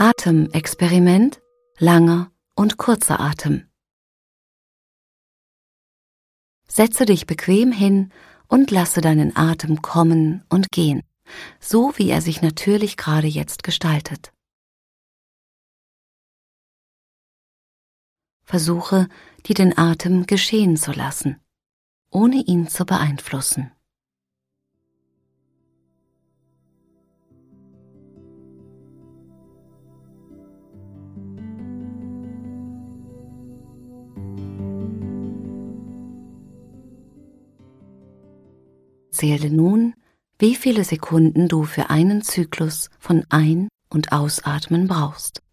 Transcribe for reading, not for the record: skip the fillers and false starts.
Atemexperiment, langer und kurzer Atem. Setze dich bequem hin und lasse deinen Atem kommen und gehen, so wie er sich natürlich gerade jetzt gestaltet. Versuche, dir den Atem geschehen zu lassen, ohne ihn zu beeinflussen. Zähle nun, wie viele Sekunden du für einen Zyklus von Ein- und Ausatmen brauchst.